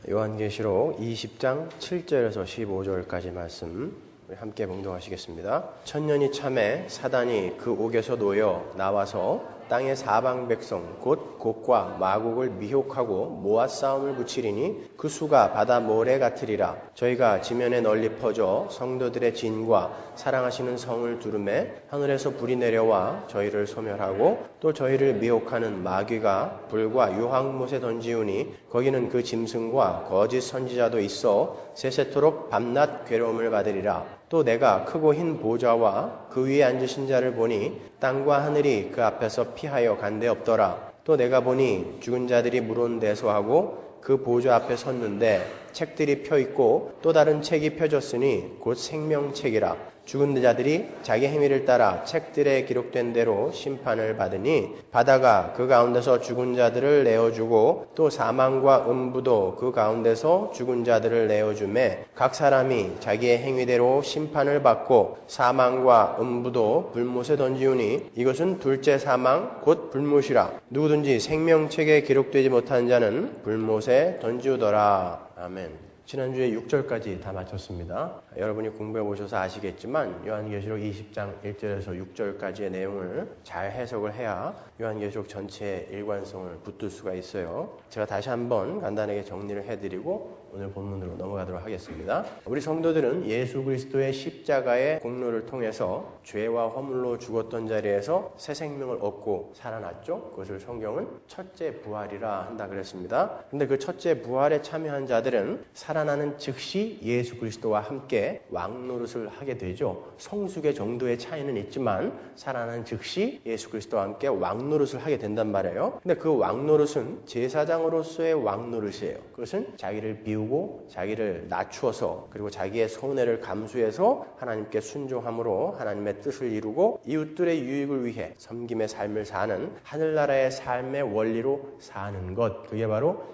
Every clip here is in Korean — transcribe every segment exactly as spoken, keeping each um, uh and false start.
요한계시록 이십 장 칠 절에서 십오 절까지 말씀 우리 함께 봉독하시겠습니다. 천년이 참에 사단이 그 옥에서 놓여 나와서 땅의 사방 백성 곧 곡과 마곡을 미혹하고 모아 싸움을 붙이리니 그 수가 바다 모래 같으리라. 저희가 지면에 널리 퍼져 성도들의 진과 사랑하시는 성을 두르매 하늘에서 불이 내려와 저희를 소멸하고 또 저희를 미혹하는 마귀가 불과 유황못에 던지우니 거기는 그 짐승과 거짓 선지자도 있어 세세토록 밤낮 괴로움을 받으리라. 또 내가 크고 흰 보좌와 그 위에 앉으신 자를 보니 땅과 하늘이 그 앞에서 피하여 간데 없더라. 또 내가 보니 죽은 자들이 물온대소하고 그 보좌 앞에 섰는데 책들이 펴있고 또 다른 책이 펴졌으니 곧 생명책이라. 죽은 자들이 자기 행위를 따라 책들에 기록된 대로 심판을 받으니 바다가 그 가운데서 죽은 자들을 내어주고 또 사망과 음부도 그 가운데서 죽은 자들을 내어주매 각 사람이 자기의 행위대로 심판을 받고 사망과 음부도 불못에 던지우니 이것은 둘째 사망 곧 불못이라. 누구든지 생명책에 기록되지 못한 자는 불못에 던지우더라. 아멘. 지난주에 육 절까지 다 마쳤습니다. 여러분이 공부해 보셔서 아시겠지만 요한계시록 이십 장 일 절에서 육 절까지의 내용을 잘 해석을 해야 요한계시록 전체의 일관성을 붙들 수가 있어요. 제가 다시 한번 간단하게 정리를 해드리고 오늘 본문으로 넘어가도록 하겠습니다. 우리 성도들은 예수 그리스도의 십자가의 공로를 통해서 죄와 허물로 죽었던 자리에서 새 생명을 얻고 살아났죠. 그것을 성경은 첫째 부활이라 한다 그랬습니다. 근데 그 첫째 부활에 참여한 자들은 살아나는 즉시 예수 그리스도와 함께 왕노릇을 하게 되죠. 성숙의 정도의 차이는 있지만 살아나는 즉시 예수 그리스도와 함께 왕노릇을 하게 된단 말이에요. 근데 그 왕노릇은 제사장으로서의 왕노릇이에요. 그것은 자기를 비우고 자기를 낮추어서 그리고 자기의 손해를 감수해서 하나님께 순종함으로 하나님의 뜻을 이루고 이웃들의 유익을 위해 섬김의 삶을 사는 하늘나라의 삶의 원리로 사는 것, 그게 바로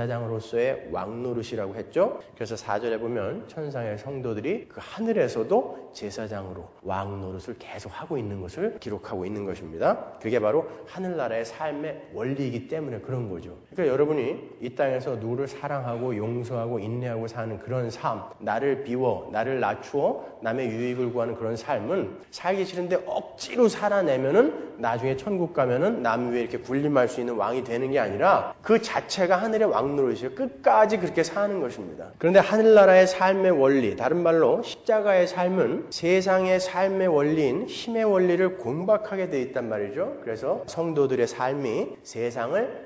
제사장으로서의 왕노릇이라고 했죠. 그래서 사 절에 보면 천상의 성도들이 그 하늘에서도 제사장으로 왕노릇을 계속 하고 있는 것을 기록하고 있는 것입니다. 그게 바로 하늘나라의 삶의 원리이기 때문에 그런 거죠. 그러니까 여러분이 이 땅에서 누구를 사랑하고 용서하고 인내하고 사는 그런 삶, 나를 비워 나를 낮추어 남의 유익을 구하는 그런 삶은 살기 싫은데 억지로 살아내면은 나중에 천국 가면은 남 위에 이렇게 군림할 수 있는 왕이 되는 게 아니라 그 자체가 하늘의 왕노릇이에요. 끝까지 그렇게 사는 것입니다. 그런데 하늘나라의 삶의 원리, 다른 말로 십자가의 삶은 세상의 삶의 원리인 힘의 원리를 공박하게 되어 있단 말이죠. 그래서 성도들의 삶이 세상을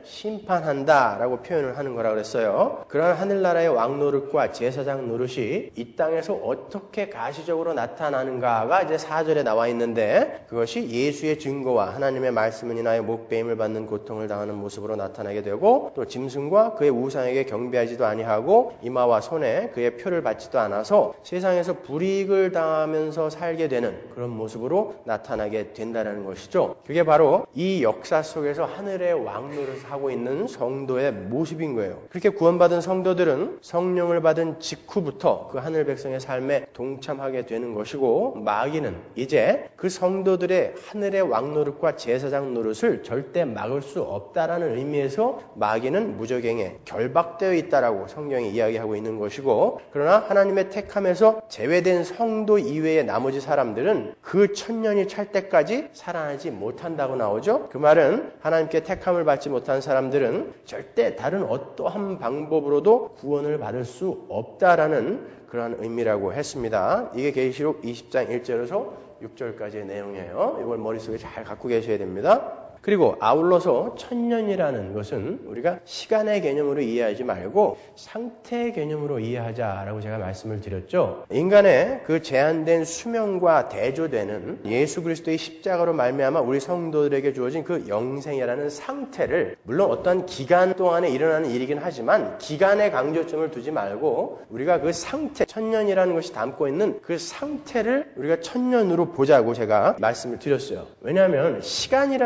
심판한다라고 표현을 하는 거라고 그랬어요. 그러한 하늘나라의 왕노릇과 제사장 노릇이 이 땅에서 어떻게 가시적으로 나타나는가가 이제 사 절에 나와 있는데 그것이 예수의 증거와 하나님의 말씀을 인하여 목배임을 받는 고통을 당하는 모습으로 나타나게 되고 또 짐승과 그의 우상에게 경배하지도 아니하고 이마와 손에 그의 표를 받지도 않아서 세상에서 불이익을 당하면서 살게 되는 그런 모습으로 나타나게 된다는 것이죠. 그게 바로 이 역사 속에서 하늘의 왕노릇을 하고 있는 성도의 모습인 거예요. 그렇게 구원받은 성도들은 성령을 받은 직후부터 그 하늘 백성의 삶에 동참하게 되는 것이고 마귀는 이제 그 성도들의 하늘의 왕노릇과 제사장 노릇을 절대 막을 수 없다라는 의미에서 마귀는 무적행에 결박되어 있다라고 성경이 이야기하고 있는 것이고 그러나 하나님의 택함에서 제외된 성도 이외의 나머지 사람들은 그 천년이 찰 때까지 살아나지 못한다고 나오죠. 그 말은 하나님께 택함을 받지 못한 사람들은 절대 다른 어떠한 방법으로도 구원을 받을 수 없다라는 그러한 의미라고 했습니다. 이게 계시록 이십 장 일 절에서 육 절까지의 내용이에요. 이걸 머릿속에 잘 갖고 계셔야 됩니다. 그리고 아울러서 천년이라는 것은 우리가 시간의 개념으로 이해하지 말고 상태의 개념으로 이해하자라고 제가 말씀을 드렸죠. 인간의 그 제한된 수명과 대조되는 예수 그리스도의 십자가로 말미암아 우리 성도들에게 주어진 그 영생이라는 상태를 물론 어떤 기간 동안에 일어나는 일이긴 하지만 기간에 강조점을 두지 말고 우리가 그 상태, 천년이라는 것이 담고 있는 그 상태를 우리가 천년으로 보자고 제가 말씀을 드렸어요. 왜냐하면 시간이라는 것은요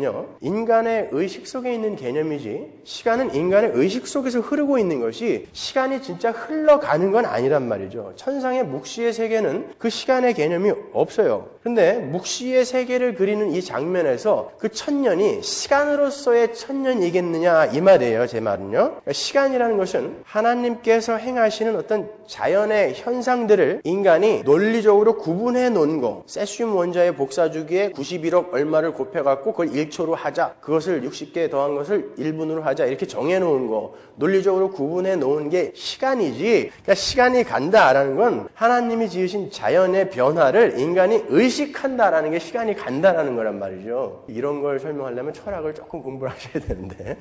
시간은요, 인간의 의식 속에 있는 개념이지, 시간은 인간의 의식 속에서 흐르고 있는 것이 시간이 진짜 흘러가는 건 아니란 말이죠. 천상의 묵시의 세계는 그 시간의 개념이 없어요. 그런데 묵시의 세계를 그리는 이 장면에서 그 천년이 시간으로서의 천년이겠느냐 이 말이에요. 제 말은요. 그러니까 시간이라는 것은 하나님께서 행하시는 어떤 자연의 현상들을 인간이 논리적으로 구분해 놓은 거, 세슘 원자의 복사주기에 구십일억 얼마를 곱해갖고 그걸 일 초로 하자, 그것을 육십 개 더한 것을 일 분으로 하자, 이렇게 정해놓은 거, 논리적으로 구분해 놓은 게 시간이지, 그러니까 시간이 간다라는 건 하나님이 지으신 자연의 변화를 인간이 의식한다라는 게 시간이 간다라는 거란 말이죠. 이런 걸 설명하려면 철학을 조금 공부를 하셔야 되는데.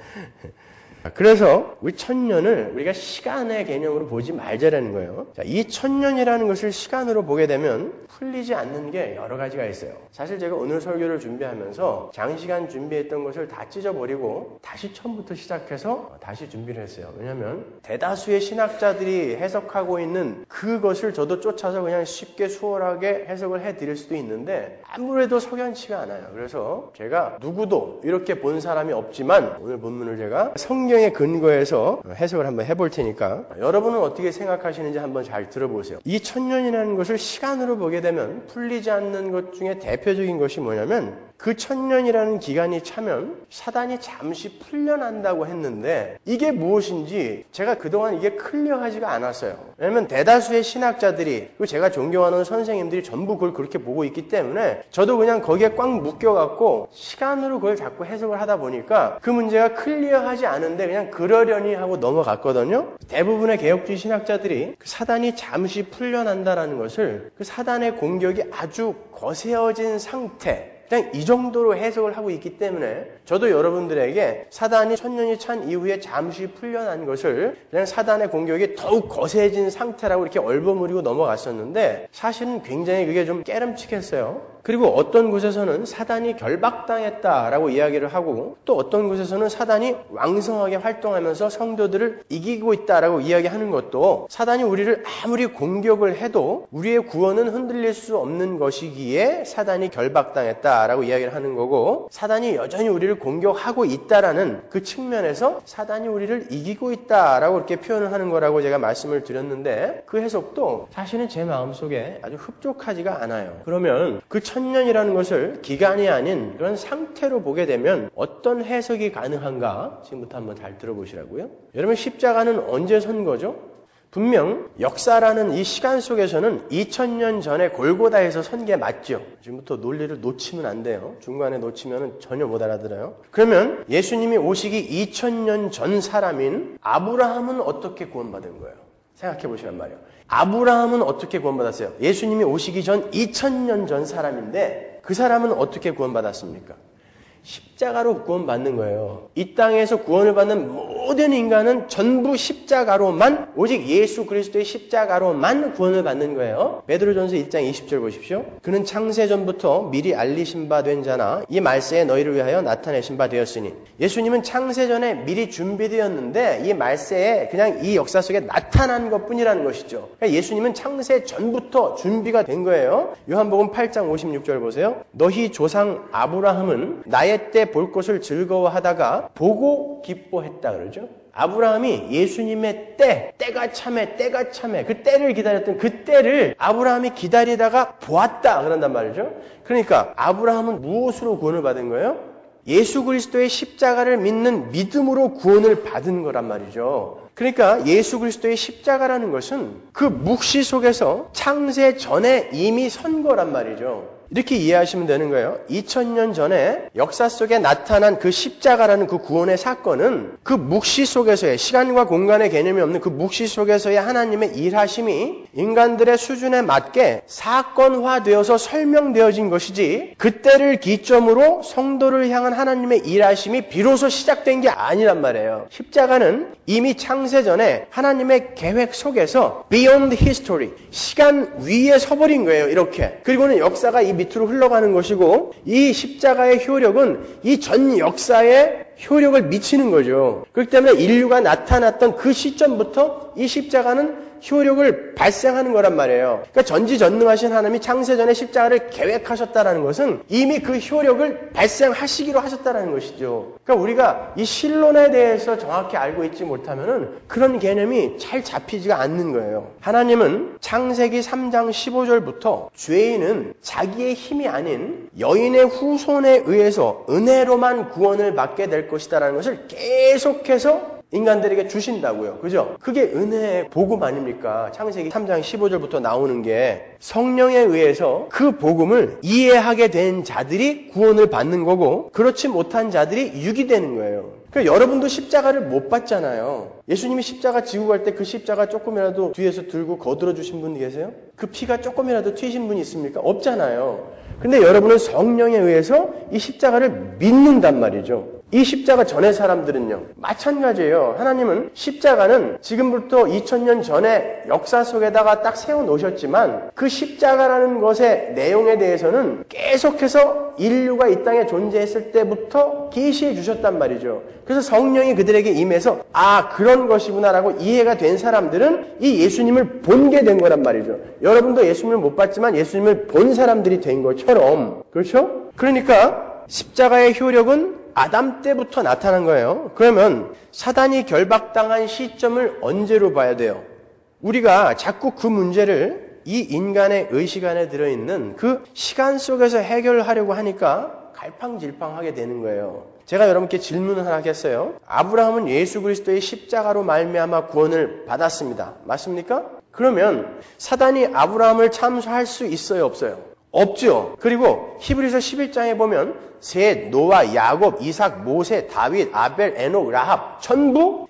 그래서 우리 천년을 우리가 시간의 개념으로 보지 말자라는 거예요. 자, 이 천년이라는 것을 시간으로 보게 되면 풀리지 않는 게 여러 가지가 있어요. 사실 제가 오늘 설교를 준비하면서 장시간 준비했던 것을 다 찢어버리고 다시 처음부터 시작해서 다시 준비를 했어요. 왜냐하면 대다수의 신학자들이 해석하고 있는 그것을 저도 쫓아서 그냥 쉽게 수월하게 해석을 해드릴 수도 있는데 아무래도 석연치가 않아요. 그래서 제가 누구도 이렇게 본 사람이 없지만 오늘 본문을 제가 성경 성경의 근거에서 해석을 한번 해볼 테니까 여러분은 어떻게 생각하시는지 한번 잘 들어보세요. 이 천년이라는 것을 시간으로 보게 되면 풀리지 않는 것 중에 대표적인 것이 뭐냐면 그 천년이라는 기간이 차면 사단이 잠시 풀려난다고 했는데 이게 무엇인지 제가 그동안 이게 클리어하지가 않았어요. 왜냐하면 대다수의 신학자들이 그리고 제가 존경하는 선생님들이 전부 그걸 그렇게 보고 있기 때문에 저도 그냥 거기에 꽉 묶여갖고 시간으로 그걸 자꾸 해석을 하다 보니까 그 문제가 클리어하지 않은데 그냥 그러려니 하고 넘어갔거든요. 대부분의 개혁주의 신학자들이 그 사단이 잠시 풀려난다라는 것을 그 사단의 공격이 아주 거세어진 상태, 그냥 이 정도로 해석을 하고 있기 때문에 저도 여러분들에게 사단이 천년이 찬 이후에 잠시 풀려난 것을 그냥 사단의 공격이 더욱 거세진 상태라고 이렇게 얼버무리고 넘어갔었는데 사실은 굉장히 그게 좀 깨름칙했어요. 그리고 어떤 곳에서는 사단이 결박당했다라고 이야기를 하고 또 어떤 곳에서는 사단이 왕성하게 활동하면서 성도들을 이기고 있다라고 이야기하는 것도 사단이 우리를 아무리 공격을 해도 우리의 구원은 흔들릴 수 없는 것이기에 사단이 결박당했다라고 이야기를 하는 거고 사단이 여전히 우리를 공격하고 있다라는 그 측면에서 사단이 우리를 이기고 있다라고 이렇게 표현을 하는 거라고 제가 말씀을 드렸는데 그 해석도 사실은 제 마음속에 아주 흡족하지가 않아요. 그러면 그 천년이라는 것을 기간이 아닌 그런 상태로 보게 되면 어떤 해석이 가능한가? 지금부터 한번 잘 들어보시라고요. 여러분 십자가는 언제 선 거죠? 분명 역사라는 이 시간 속에서는 이천 년 전에 골고다에서 선 게 맞죠. 지금부터 논리를 놓치면 안 돼요. 중간에 놓치면 전혀 못 알아들어요. 그러면 예수님이 오시기 이천 년 전 사람인 아브라함은 어떻게 구원받은 거예요? 생각해 보시란 말이에요. 아브라함은 어떻게 구원받았어요? 예수님이 오시기 전 이천 년 전 사람인데 그 사람은 어떻게 구원받았습니까? 십자가로 구원받는 거예요. 이 땅에서 구원을 받는 모든 인간은 전부 십자가로만, 오직 예수 그리스도의 십자가로만 구원을 받는 거예요. 베드로전서 일 장 이십 절 보십시오. 그는 창세전부터 미리 알리신 바 된 자나 이 말세에 너희를 위하여 나타내신 바 되었으니, 예수님은 창세전에 미리 준비되었는데 이 말세에 그냥 이 역사 속에 나타난 것뿐이라는 것이죠. 그러니까 예수님은 창세전부터 준비가 된 거예요. 요한복음 팔 장 오십육 절 보세요. 너희 조상 아브라함은 나의 때 볼 것을 즐거워하다가 보고 기뻐했다 그러죠. 아브라함이 예수님의 때, 때가 참에, 때가 참에, 그 때를 기다렸던 그 때를 아브라함이 기다리다가 보았다 그런단 말이죠. 그러니까 아브라함은 무엇으로 구원을 받은 거예요? 예수 그리스도의 십자가를 믿는 믿음으로 구원을 받은 거란 말이죠. 그러니까 예수 그리스도의 십자가라는 것은 그 묵시 속에서 창세 전에 이미 선 거란 말이죠. 이렇게 이해하시면 되는 거예요. 이천 년 전에 역사 속에 나타난 그 십자가라는 그 구원의 사건은 그 묵시 속에서의, 시간과 공간의 개념이 없는 그 묵시 속에서의 하나님의 일하심이 인간들의 수준에 맞게 사건화되어서 설명되어진 것이지, 그때를 기점으로 성도를 향한 하나님의 일하심이 비로소 시작된 게 아니란 말이에요. 십자가는 이미 창세 전에 하나님의 계획 속에서 beyond history, 시간 위에 서버린 거예요. 이렇게. 그리고는 역사가 이 밑으로 흘러가는 것이고, 이 십자가의 효력은 이 전 역사에 효력을 미치는 거죠. 그렇기 때문에 인류가 나타났던 그 시점부터 이 십자가는 효력을 발생하는 거란 말이에요. 그러니까 전지전능하신 하나님이 창세전에 십자가를 계획하셨다는 것은 이미 그 효력을 발생하시기로 하셨다는 것이죠. 그러니까 우리가 이 신론에 대해서 정확히 알고 있지 못하면은 그런 개념이 잘 잡히지가 않는 거예요. 하나님은 창세기 삼 장 십오 절부터 죄인은 자기의 힘이 아닌 여인의 후손에 의해서 은혜로만 구원을 받게 될 것이다라는 것을 계속해서 인간들에게 주신다고요. 그죠? 그게 은혜의 복음 아닙니까? 창세기 삼 장 십오 절부터 나오는 게 성령에 의해서 그 복음을 이해하게 된 자들이 구원을 받는 거고 그렇지 못한 자들이 유기되는 거예요. 그러니까 여러분도 십자가를 못 받잖아요. 예수님이 십자가 지고 갈 때 그 십자가 조금이라도 뒤에서 들고 거들어 주신 분 계세요? 그 피가 조금이라도 튀신 분이 있습니까? 없잖아요. 근데 여러분은 성령에 의해서 이 십자가를 믿는단 말이죠. 이 십자가 전의 사람들은요, 마찬가지예요. 하나님은 십자가는 지금부터 이천 년 전에 역사 속에다가 딱 세워놓으셨지만 그 십자가라는 것의 내용에 대해서는 계속해서 인류가 이 땅에 존재했을 때부터 계시해 주셨단 말이죠. 그래서 성령이 그들에게 임해서 아, 그런 것이구나라고 이해가 된 사람들은 이 예수님을 본게 된 거란 말이죠. 여러분도 예수님을 못 봤지만 예수님을 본 사람들이 된 것처럼, 그렇죠? 그러니까 십자가의 효력은 아담 때부터 나타난 거예요. 그러면 사단이 결박당한 시점을 언제로 봐야 돼요? 우리가 자꾸 그 문제를 이 인간의 의식 안에 들어있는 그 시간 속에서 해결하려고 하니까 갈팡질팡하게 되는 거예요. 제가 여러분께 질문을 하나 하겠어요. 아브라함은 예수 그리스도의 십자가로 말미암아 구원을 받았습니다. 맞습니까? 그러면 사단이 아브라함을 참수할 수 있어요, 없어요? 없죠. 그리고 히브리서 십일 장에 보면 셋, 노아, 야곱, 이삭, 모세, 다윗, 아벨, 에녹, 라합 전부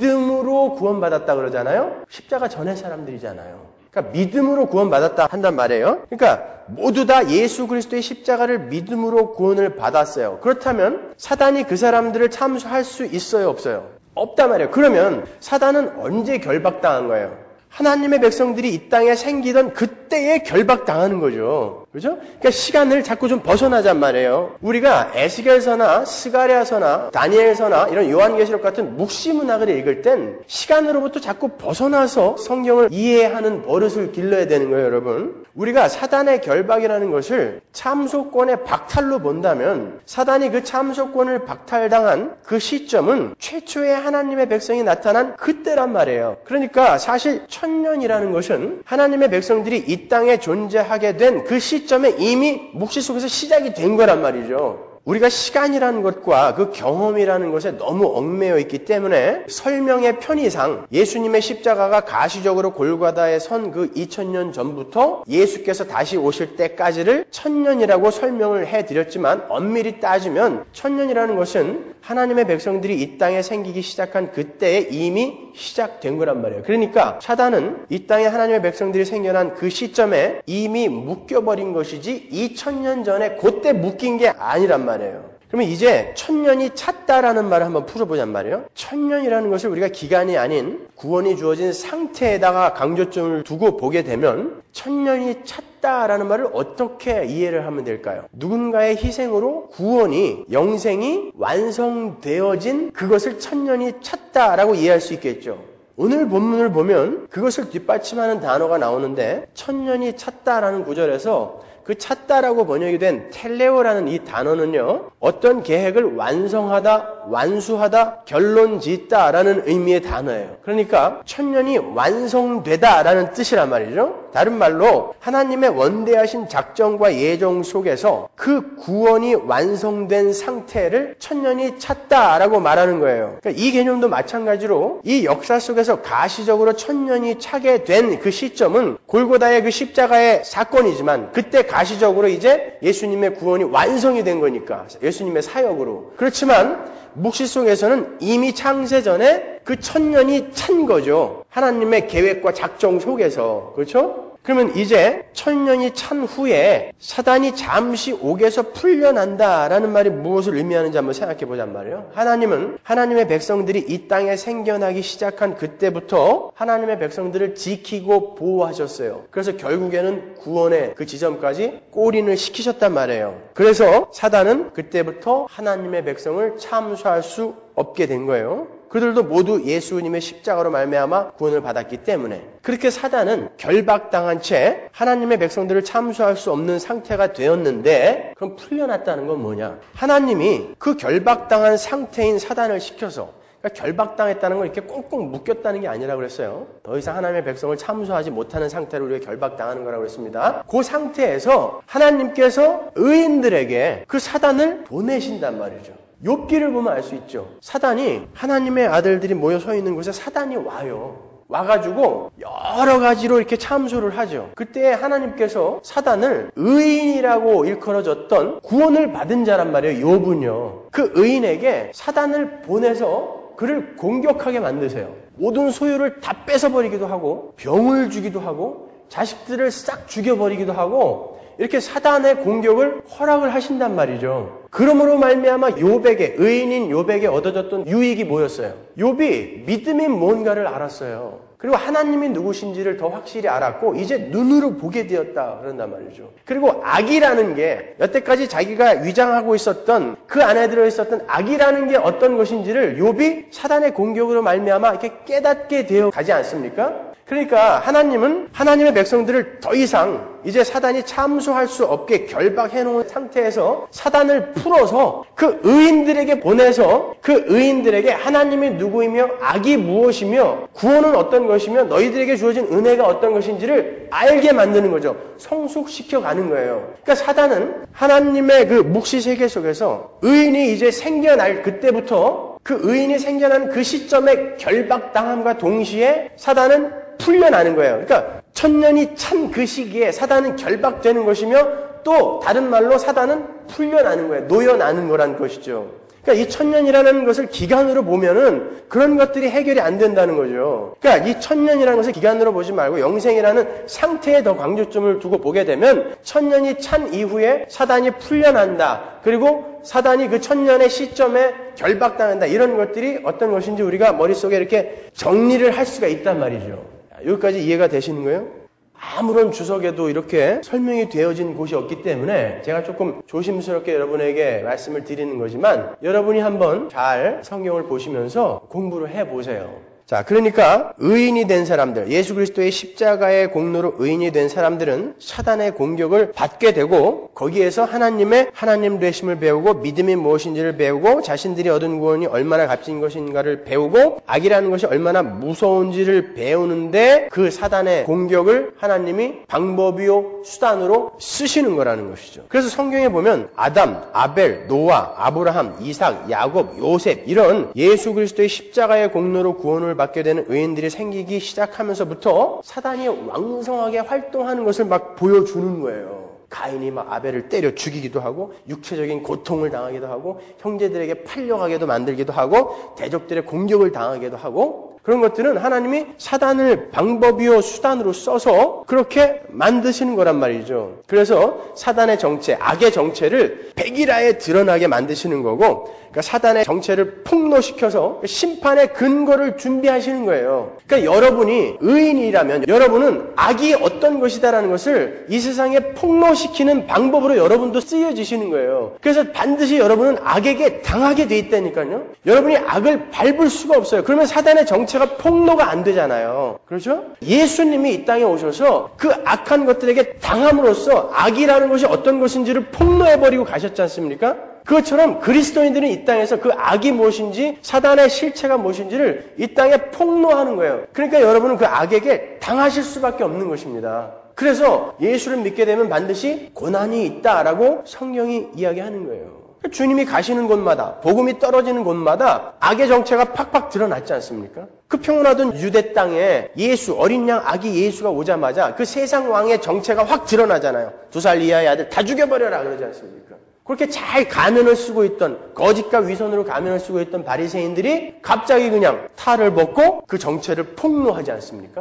믿음으로 구원받았다 그러잖아요. 십자가 전의 사람들이잖아요. 그러니까 믿음으로 구원받았다 한단 말이에요. 그러니까 모두 다 예수 그리스도의 십자가를 믿음으로 구원을 받았어요. 그렇다면 사단이 그 사람들을 참수할 수 있어요, 없어요? 없단 말이에요. 그러면 사단은 언제 결박당한 거예요? 하나님의 백성들이 이 땅에 생기던 그때에 결박당하는 거죠. 그죠? 그러니까 시간을 자꾸 좀 벗어나잔 말이에요. 우리가 에스겔서나 스가랴서나 다니엘서나 이런 요한계시록 같은 묵시문학을 읽을 땐 시간으로부터 자꾸 벗어나서 성경을 이해하는 버릇을 길러야 되는 거예요, 여러분. 우리가 사단의 결박이라는 것을 참소권의 박탈로 본다면 사단이 그 참소권을 박탈당한 그 시점은 최초의 하나님의 백성이 나타난 그때란 말이에요. 그러니까 사실 천년이라는 것은 하나님의 백성들이 이 땅에 존재하게 된 그 시점에 이미 묵시 속에서 시작이 된 거란 말이죠. 우리가 시간이라는 것과 그 경험이라는 것에 너무 얽매여 있기 때문에 설명의 편의상 예수님의 십자가가 가시적으로 골고다에 선 그 이천 년 전부터 예수께서 다시 오실 때까지를 천년이라고 설명을 해드렸지만 엄밀히 따지면 천년이라는 것은 하나님의 백성들이 이 땅에 생기기 시작한 그때에 이미 시작된 거란 말이에요. 그러니까 사단은 이 땅에 하나님의 백성들이 생겨난 그 시점에 이미 묶여버린 것이지 이천 년 전에 그때 묶인 게 아니란 말이에요. 그러면 이제 천년이 찼다라는 말을 한번 풀어보잔 말이에요. 천년이라는 것을 우리가 기간이 아닌 구원이 주어진 상태에다가 강조점을 두고 보게 되면 천년이 찼다라는 말을 어떻게 이해를 하면 될까요? 누군가의 희생으로 구원이, 영생이 완성되어진 그것을 천년이 찼다라고 이해할 수 있겠죠. 오늘 본문을 보면 그것을 뒷받침하는 단어가 나오는데 천년이 찼다라는 구절에서 그 찼다라고 번역이 된 텔레오라는 이 단어는요, 어떤 계획을 완성하다, 완수하다, 결론 짓다라는 의미의 단어예요. 그러니까 천년이 완성되다라는 뜻이란 말이죠. 다른 말로 하나님의 원대하신 작정과 예정 속에서 그 구원이 완성된 상태를 천년이 찼다라고 말하는 거예요. 그러니까 이 개념도 마찬가지로 이 역사 속에서 가시적으로 천년이 차게 된 그 시점은 골고다의 그 십자가의 사건이지만 그때 가시적으로 이제 예수님의 구원이 완성이 된 거니까 예수님의 사역으로. 그렇지만 묵시 속에서는 이미 창세 전에 그 천년이 찬 거죠. 하나님의 계획과 작정 속에서. 그렇죠? 그러면 이제 천년이 찬 후에 사단이 잠시 옥에서 풀려난다라는 말이 무엇을 의미하는지 한번 생각해 보잔 말이에요. 하나님은 하나님의 백성들이 이 땅에 생겨나기 시작한 그때부터 하나님의 백성들을 지키고 보호하셨어요. 그래서 결국에는 구원의 그 지점까지 골인을 시키셨단 말이에요. 그래서 사단은 그때부터 하나님의 백성을 참수할 수 없게 된 거예요. 그들도 모두 예수님의 십자가로 말미암아 구원을 받았기 때문에. 그렇게 사단은 결박당한 채 하나님의 백성들을 참수할 수 없는 상태가 되었는데, 그럼 풀려났다는 건 뭐냐? 하나님이 그 결박당한 상태인 사단을 시켜서, 그러니까 결박당했다는 걸 이렇게 꽁꽁 묶였다는 게 아니라 그랬어요. 더 이상 하나님의 백성을 참수하지 못하는 상태로 우리가 결박당하는 거라고 그랬습니다. 그 상태에서 하나님께서 의인들에게 그 사단을 보내신단 말이죠. 욥기를 보면 알 수 있죠. 사단이, 하나님의 아들들이 모여 서 있는 곳에 사단이 와요. 와가지고 여러 가지로 이렇게 참소를 하죠. 그때 하나님께서 사단을 의인이라고 일컬어졌던 구원을 받은 자란 말이에요. 욥은요. 그 의인에게 사단을 보내서 그를 공격하게 만드세요. 모든 소유를 다 뺏어버리기도 하고, 병을 주기도 하고, 자식들을 싹 죽여버리기도 하고, 이렇게 사단의 공격을 허락을 하신단 말이죠. 그러므로 말미암아 욥에게, 의인인 욥에게 얻어졌던 유익이 뭐였어요? 욥이 믿음이 뭔가를 알았어요. 그리고 하나님이 누구신지를 더 확실히 알았고 이제 눈으로 보게 되었다 그런단 말이죠. 그리고 악이라는 게 여태까지 자기가 위장하고 있었던 그 안에 들어있었던 악이라는 게 어떤 것인지를 욥이 사단의 공격으로 말미암아 이렇게 깨닫게 되어 가지 않습니까? 그러니까 하나님은 하나님의 백성들을 더 이상 이제 사단이 참수할 수 없게 결박해놓은 상태에서 사단을 풀어서 그 의인들에게 보내서 그 의인들에게 하나님이 누구이며 악이 무엇이며 구원은 어떤 것이며 너희들에게 주어진 은혜가 어떤 것인지를 알게 만드는 거죠. 성숙시켜가는 거예요. 그러니까 사단은 하나님의 그 묵시 세계 속에서 의인이 이제 생겨날 그때부터 그 의인이 생겨난 그 시점에 결박당함과 동시에 사단은 풀려나는 거예요. 그러니까 천년이 찬 그 시기에 사단은 결박되는 것이며 또 다른 말로 사단은 풀려나는 거예요. 놓여나는 거란 것이죠. 그러니까 이 천년이라는 것을 기간으로 보면은 그런 것들이 해결이 안 된다는 거죠. 그러니까 이 천년이라는 것을 기간으로 보지 말고 영생이라는 상태에 더 강조점을 두고 보게 되면 천년이 찬 이후에 사단이 풀려난다. 그리고 사단이 그 천년의 시점에 결박당한다. 이런 것들이 어떤 것인지 우리가 머릿속에 이렇게 정리를 할 수가 있단 말이죠. 여기까지 이해가 되시는 거예요? 아무런 주석에도 이렇게 설명이 되어진 곳이 없기 때문에 제가 조금 조심스럽게 여러분에게 말씀을 드리는 거지만 여러분이 한번 잘 성경을 보시면서 공부를 해보세요. 자, 그러니까 의인이 된 사람들, 예수 그리스도의 십자가의 공로로 의인이 된 사람들은 사단의 공격을 받게 되고 거기에서 하나님의 하나님 되심을 배우고 믿음이 무엇인지를 배우고 자신들이 얻은 구원이 얼마나 값진 것인가를 배우고 악이라는 것이 얼마나 무서운지를 배우는데 그 사단의 공격을 하나님이 방법이요 수단으로 쓰시는 거라는 것이죠. 그래서 성경에 보면 아담, 아벨, 노아, 아브라함, 이삭, 야곱, 요셉 이런 예수 그리스도의 십자가의 공로로 구원을 받게 되는 의인들이 생기기 시작하면서부터 사단이 왕성하게 활동하는 것을 막 보여주는 거예요. 가인이 막 아벨을 때려 죽이기도 하고 육체적인 고통을 당하기도 하고 형제들에게 팔려가게도 만들기도 하고 대적들의 공격을 당하기도 하고 그런 것들은 하나님이 사단을 방법이요 수단으로 써서 그렇게 만드시는 거란 말이죠. 그래서 사단의 정체, 악의 정체를 백일하에 드러나게 만드시는 거고 그러니까 사단의 정체를 폭로시켜서 심판의 근거를 준비하시는 거예요. 그러니까 여러분이 의인이라면 여러분은 악이 어떤 것이다라는 것을 이 세상에 폭로시키는 방법으로 여러분도 쓰여지시는 거예요. 그래서 반드시 여러분은 악에게 당하게 돼 있다니까요. 여러분이 악을 밟을 수가 없어요. 그러면 사단의 정체가 폭로가 안 되잖아요. 그렇죠? 예수님이 이 땅에 오셔서 그 악한 것들에게 당함으로써 악이라는 것이 어떤 것인지를 폭로해버리고 가셨지 않습니까? 그것처럼 그리스도인들은 이 땅에서 그 악이 무엇인지 사단의 실체가 무엇인지를 이 땅에 폭로하는 거예요. 그러니까 여러분은 그 악에게 당하실 수밖에 없는 것입니다. 그래서 예수를 믿게 되면 반드시 고난이 있다라고 성경이 이야기하는 거예요. 주님이 가시는 곳마다 복음이 떨어지는 곳마다 악의 정체가 팍팍 드러났지 않습니까? 그 평온하던 유대 땅에 예수 어린 양 아기 예수가 오자마자 그 세상 왕의 정체가 확 드러나잖아요. 두 살 이하의 아들 다 죽여버려라 그러지 않습니까? 그렇게 잘 가면을 쓰고 있던 거짓과 위선으로 가면을 쓰고 있던 바리새인들이 갑자기 그냥 탈을 벗고 그 정체를 폭로하지 않습니까?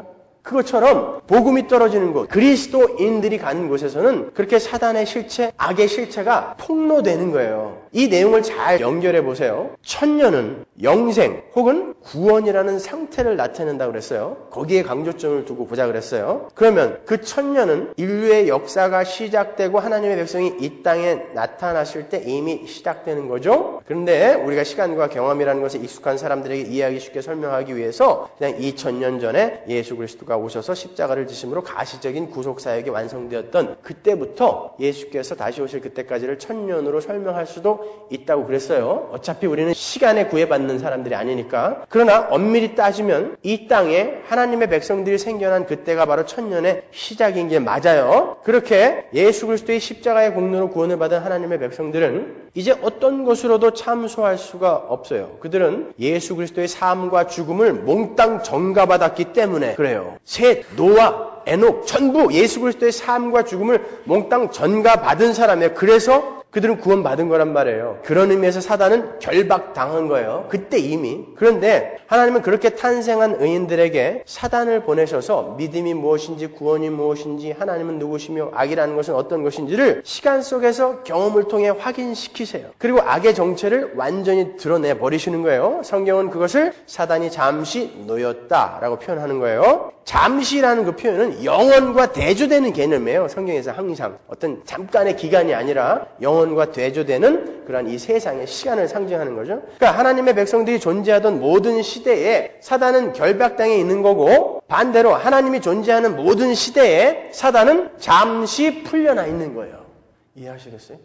그것처럼 복음이 떨어지는 곳, 그리스도인들이 가는 곳에서는 그렇게 사단의 실체, 악의 실체가 폭로되는 거예요. 이 내용을 잘 연결해 보세요. 천년은 영생 혹은 구원이라는 상태를 나타낸다고 그랬어요. 거기에 강조점을 두고 보자 그랬어요. 그러면 그 천년은 인류의 역사가 시작되고 하나님의 백성이 이 땅에 나타났을 때 이미 시작되는 거죠. 그런데 우리가 시간과 경험이라는 것에 익숙한 사람들에게 이해하기 쉽게 설명하기 위해서 그냥 이천 년 전에 예수 그리스도가 오셔서 십자가를 지심으로 가시적인 구속사역이 완성되었던 그때부터 예수께서 다시 오실 그때까지를 천년으로 설명할 수도 있다고 그랬어요. 어차피 우리는 시간에 구애받는 사람들이 아니니까. 그러나 엄밀히 따지면 이 땅에 하나님의 백성들이 생겨난 그때가 바로 천년의 시작인 게 맞아요. 그렇게 예수 그리스도의 십자가의 공로로 구원을 받은 하나님의 백성들은 이제 어떤 것으로도 참소할 수가 없어요. 그들은 예수 그리스도의 삶과 죽음을 몽땅 전가받았기 때문에 그래요. 셋, 노아, 에녹 전부 예수 그리스도의 삶과 죽음을 몽땅 전가받은 사람이에요. 그래서 그들은 구원받은 거란 말이에요. 그런 의미에서 사단은 결박당한 거예요. 그때 이미. 그런데 하나님은 그렇게 탄생한 의인들에게 사단을 보내셔서 믿음이 무엇인지 구원이 무엇인지 하나님은 누구시며 악이라는 것은 어떤 것인지를 시간 속에서 경험을 통해 확인시키세요. 그리고 악의 정체를 완전히 드러내 버리시는 거예요. 성경은 그것을 사단이 잠시 놓였다라고 표현하는 거예요. 잠시라는 그 표현은 영원과 대조되는 개념이에요. 성경에서 항상 어떤 잠깐의 기간이 아니라 영원과 대조되는 그런 이 세상의 시간을 상징하는 거죠. 그러니까 하나님의 백성들이 존재하던 모든 시대에 사단은 결박당해 있는 거고 반대로 하나님이 존재하는 모든 시대에 사단은 잠시 풀려나 있는 거예요. 이해하시겠어요?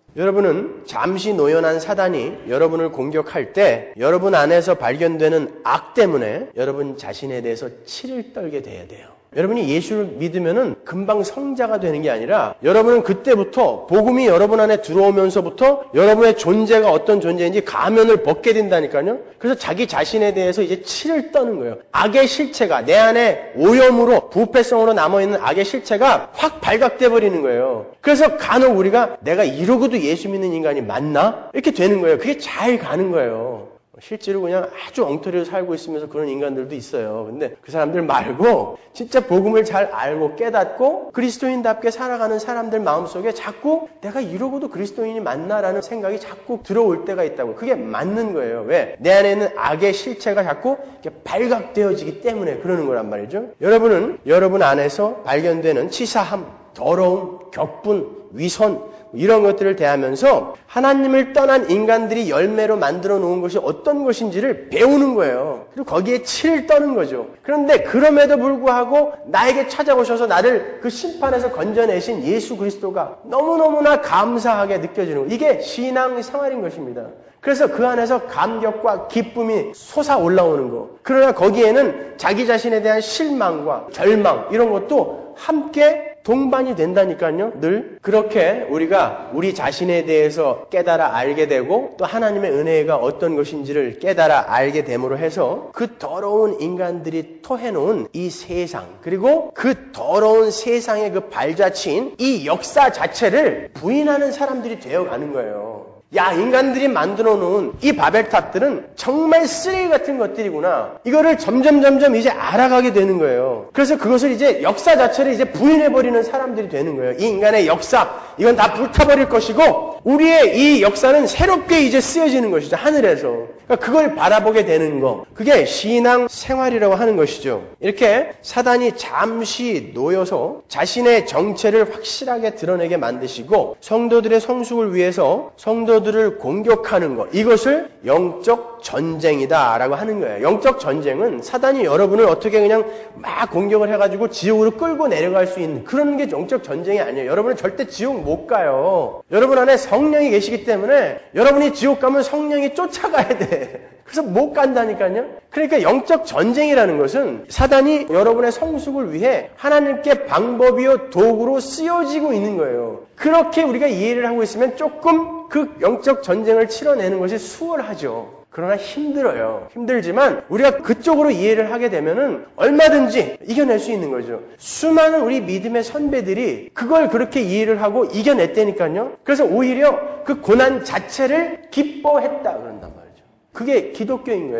여러분은 잠시 노연한 사단이 여러분을 공격할 때 여러분 안에서 발견되는 악 때문에 여러분 자신에 대해서 치를 떨게 돼야 돼요. 여러분이 예수를 믿으면은 금방 성자가 되는 게 아니라 여러분은 그때부터 복음이 여러분 안에 들어오면서부터 여러분의 존재가 어떤 존재인지 가면을 벗게 된다니까요. 그래서 자기 자신에 대해서 이제 치를 떠는 거예요. 악의 실체가 내 안에 오염으로 부패성으로 남아있는 악의 실체가 확 발각돼 버리는 거예요. 그래서 간혹 우리가 내가 이러고도 예수 믿는 인간이 맞나? 이렇게 되는 거예요. 그게 잘 가는 거예요. 실제로 그냥 아주 엉터리로 살고 있으면서 그런 인간들도 있어요. 근데 그 사람들 말고 진짜 복음을 잘 알고 깨닫고 그리스도인답게 살아가는 사람들 마음속에 자꾸 내가 이러고도 그리스도인이 맞나라는 생각이 자꾸 들어올 때가 있다고. 그게 맞는 거예요. 왜? 내 안에 있는 악의 실체가 자꾸 이렇게 발각되어지기 때문에 그러는 거란 말이죠. 여러분은 여러분 안에서 발견되는 치사함, 더러움, 격분, 위선 이런 것들을 대하면서 하나님을 떠난 인간들이 열매로 만들어 놓은 것이 어떤 것인지를 배우는 거예요. 그리고 거기에 치를 떠는 거죠. 그런데 그럼에도 불구하고 나에게 찾아오셔서 나를 그 심판에서 건져내신 예수 그리스도가 너무너무나 감사하게 느껴지는 거예요. 이게 신앙 생활인 것입니다. 그래서 그 안에서 감격과 기쁨이 솟아 올라오는 거. 그러나 거기에는 자기 자신에 대한 실망과 절망 이런 것도 함께 동반이 된다니까요. 늘 그렇게 우리가 우리 자신에 대해서 깨달아 알게 되고 또 하나님의 은혜가 어떤 것인지를 깨달아 알게 됨으로 해서 그 더러운 인간들이 토해놓은 이 세상 그리고 그 더러운 세상의 그 발자취인 이 역사 자체를 부인하는 사람들이 되어가는 거예요. 야, 인간들이 만들어 놓은 이 바벨탑들은 정말 쓰레기 같은 것들이구나. 이거를 점점 점점 이제 알아가게 되는 거예요. 그래서 그것을 이제 역사 자체를 이제 부인해버리는 사람들이 되는 거예요. 이 인간의 역사, 이건 다 불타버릴 것이고 우리의 이 역사는 새롭게 이제 쓰여지는 것이죠. 하늘에서. 그러니까 그걸 바라보게 되는 거. 그게 신앙 생활이라고 하는 것이죠. 이렇게 사단이 잠시 놓여서 자신의 정체를 확실하게 드러내게 만드시고 성도들의 성숙을 위해서 성도들을 공격하는 것. 이것을 영적 전쟁이다라고 하는 거예요. 영적 전쟁은 사단이 여러분을 어떻게 그냥 막 공격을 해가지고 지옥으로 끌고 내려갈 수 있는 그런 게 영적 전쟁이 아니에요. 여러분은 절대 지옥 못 가요. 여러분 안에 성령이 계시기 때문에 여러분이 지옥 가면 성령이 쫓아가야 돼. 그래서 못 간다니까요. 그러니까 영적 전쟁이라는 것은 사단이 여러분의 성숙을 위해 하나님께 방법이요 도구로 쓰여지고 있는 거예요. 그렇게 우리가 이해를 하고 있으면 조금 그 영적 전쟁을 치러내는 것이 수월하죠. 그러나 힘들어요. 힘들지만 우리가 그쪽으로 이해를 하게 되면은 얼마든지 이겨낼 수 있는 거죠. 수많은 우리 믿음의 선배들이 그걸 그렇게 이해를 하고 이겨냈다니까요. 그래서 오히려 그 고난 자체를 기뻐했다 그런단 말이죠. 그게 기독교인 거예요.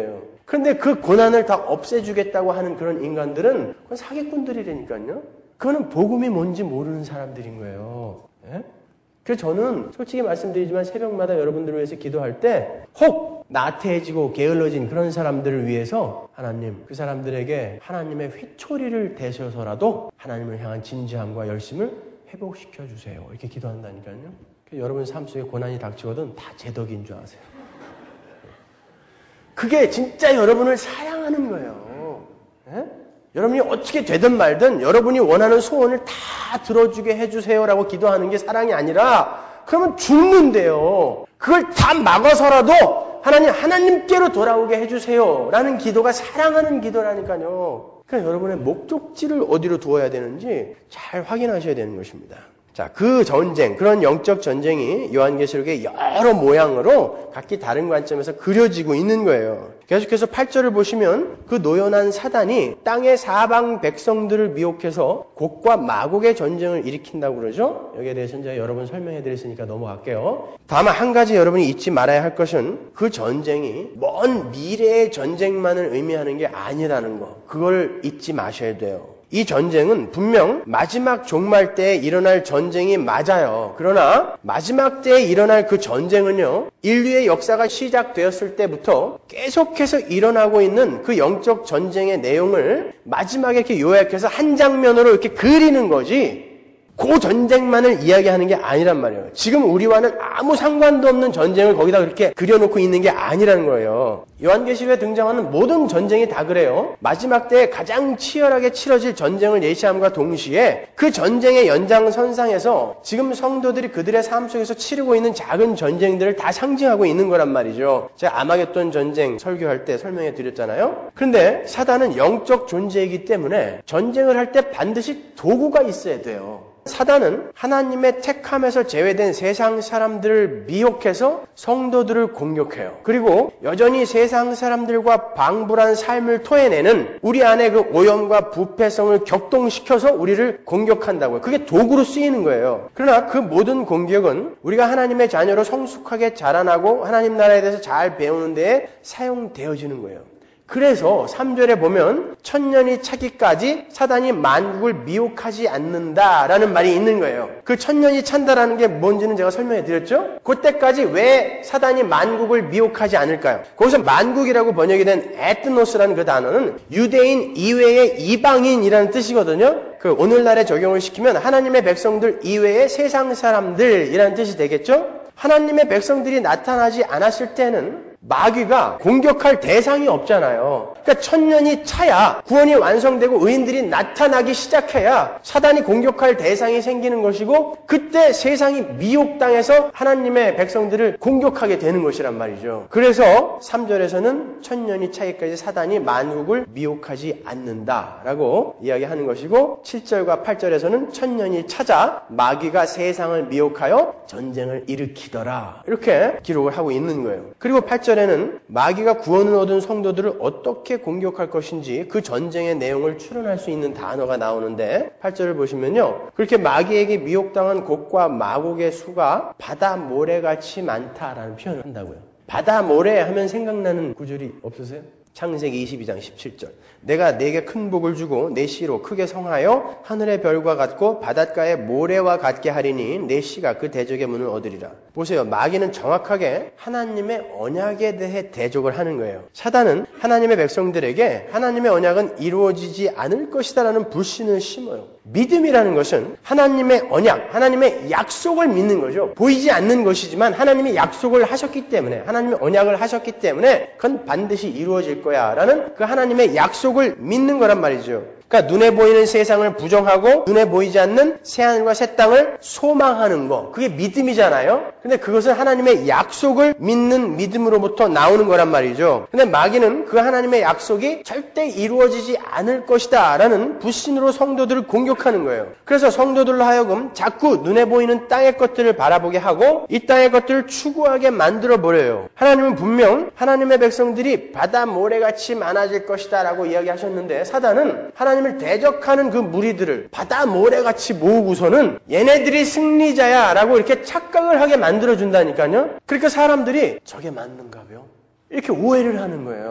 그런데 그 고난을 다 없애주겠다고 하는 그런 인간들은 그건 사기꾼들이라니까요. 그거는 복음이 뭔지 모르는 사람들인 거예요. 예? 그래서 저는 솔직히 말씀드리지만 새벽마다 여러분들을 위해서 기도할 때 혹 나태해지고 게을러진 그런 사람들을 위해서 하나님, 그 사람들에게 하나님의 회초리를 대셔서라도 하나님을 향한 진지함과 열심을 회복시켜 주세요. 이렇게 기도한다니까요. 여러분 삶 속에 고난이 닥치거든 다 제 덕인 줄 아세요. 그게 진짜 여러분을 사랑하는 거예요. 예? 여러분이 어떻게 되든 말든 여러분이 원하는 소원을 다 들어주게 해주세요라고 기도하는 게 사랑이 아니라 그러면 죽는데요. 그걸 다 막아서라도 하나님, 하나님께로 돌아오게 해주세요라는 기도가 사랑하는 기도라니까요. 그러니까 여러분의 목적지를 어디로 두어야 되는지 잘 확인하셔야 되는 것입니다. 자, 그 전쟁, 그런 영적 전쟁이 요한계시록의 여러 모양으로 각기 다른 관점에서 그려지고 있는 거예요. 계속해서 팔 절을 보시면 그 노연한 사단이 땅의 사방 백성들을 미혹해서 곡과 마곡의 전쟁을 일으킨다고 그러죠. 여기에 대해서는 제가 여러 번 설명해 드렸으니까 넘어갈게요. 다만 한 가지 여러분이 잊지 말아야 할 것은 그 전쟁이 먼 미래의 전쟁만을 의미하는 게 아니라는 거. 그걸 잊지 마셔야 돼요. 이 전쟁은 분명 마지막 종말 때에 일어날 전쟁이 맞아요. 그러나 마지막 때에 일어날 그 전쟁은요, 인류의 역사가 시작되었을 때부터 계속해서 일어나고 있는 그 영적 전쟁의 내용을 마지막에 이렇게 요약해서 한 장면으로 이렇게 그리는 거지, 그 전쟁만을 이야기하는 게 아니란 말이에요. 지금 우리와는 아무 상관도 없는 전쟁을 거기다 그렇게 그려놓고 있는 게 아니라는 거예요. 요한계시록에 등장하는 모든 전쟁이 다 그래요. 마지막 때에 가장 치열하게 치러질 전쟁을 예시함과 동시에 그 전쟁의 연장선상에서 지금 성도들이 그들의 삶 속에서 치르고 있는 작은 전쟁들을 다 상징하고 있는 거란 말이죠. 제가 아마겟돈 전쟁 설교할 때 설명해 드렸잖아요. 그런데 사단은 영적 존재이기 때문에 전쟁을 할 때 반드시 도구가 있어야 돼요. 사단은 하나님의 택함에서 제외된 세상 사람들을 미혹해서 성도들을 공격해요. 그리고 여전히 세상 사람들과 방불한 삶을 토해내는 우리 안에 그 오염과 부패성을 격동시켜서 우리를 공격한다고요. 그게 도구로 쓰이는 거예요. 그러나 그 모든 공격은 우리가 하나님의 자녀로 성숙하게 자라나고 하나님 나라에 대해서 잘 배우는 데에 사용되어지는 거예요. 그래서 삼 절에 보면 천년이 차기까지 사단이 만국을 미혹하지 않는다라는 말이 있는 거예요. 그 천년이 찬다라는 게 뭔지는 제가 설명해 드렸죠? 그때까지 왜 사단이 만국을 미혹하지 않을까요? 거기서 만국이라고 번역이 된 에트노스라는 그 단어는 유대인 이외의 이방인이라는 뜻이거든요. 그 오늘날에 적용을 시키면 하나님의 백성들 이외의 세상 사람들이라는 뜻이 되겠죠? 하나님의 백성들이 나타나지 않았을 때는 마귀가 공격할 대상이 없잖아요. 그러니까 천년이 차야 구원이 완성되고 의인들이 나타나기 시작해야 사단이 공격할 대상이 생기는 것이고 그때 세상이 미혹당해서 하나님의 백성들을 공격하게 되는 것이란 말이죠. 그래서 삼 절에서는 천년이 차기까지 사단이 만국을 미혹하지 않는다라고 이야기하는 것이고 칠 절과 팔 절에서는 천년이 차자 마귀가 세상을 미혹하여 전쟁을 일으키더라. 이렇게 기록을 하고 있는 거예요. 그리고 팔 절 에는 마귀가 구원을 얻은 성도들을 어떻게 공격할 것인지 그 전쟁의 내용을 추론할 수 있는 단어가 나오는데 팔 절을 보시면요. 그렇게 마귀에게 미혹당한 곡과 마곡의 수가 바다 모래같이 많다라는 표현을 한다고요. 바다 모래 하면 생각나는 구절이 없으세요? 창세기 이십이 장 십칠 절. 내가 네게 큰 복을 주고 내 씨로 크게 성하여 하늘의 별과 같고 바닷가의 모래와 같게 하리니 내 씨가 그 대적의 문을 얻으리라. 보세요. 마귀는 정확하게 하나님의 언약에 대해 대적을 하는 거예요. 사단은 하나님의 백성들에게 하나님의 언약은 이루어지지 않을 것이다라는 불신을 심어요. 믿음이라는 것은 하나님의 언약, 하나님의 약속을 믿는 거죠. 보이지 않는 것이지만 하나님이 약속을 하셨기 때문에, 하나님의 언약을 하셨기 때문에 그건 반드시 이루어질 거야 라는 그 하나님의 약속을 믿는 거란 말이죠. 그러니까 눈에 보이는 세상을 부정하고 눈에 보이지 않는 새하늘과 새 땅을 소망하는 거, 그게 믿음이잖아요. 근데 그것은 하나님의 약속을 믿는 믿음으로부터 나오는 거란 말이죠. 근데 마귀는 그 하나님의 약속이 절대 이루어지지 않을 것이다 라는 불신으로 성도들을 공격하는 거예요. 그래서 성도들로 하여금 자꾸 눈에 보이는 땅의 것들을 바라보게 하고 이 땅의 것들을 추구하게 만들어버려요. 하나님은 분명 하나님의 백성들이 바다 모래같이 많아질 것이다 라고 이야기하셨는데 사단은 하나님 하나님을 대적하는 그 무리들을 바다 모래같이 모으고서는 얘네들이 승리자야 라고 이렇게 착각을 하게 만들어준다니까요. 그러니까 사람들이 저게 맞는가 봐요. 이렇게 오해를 하는 거예요.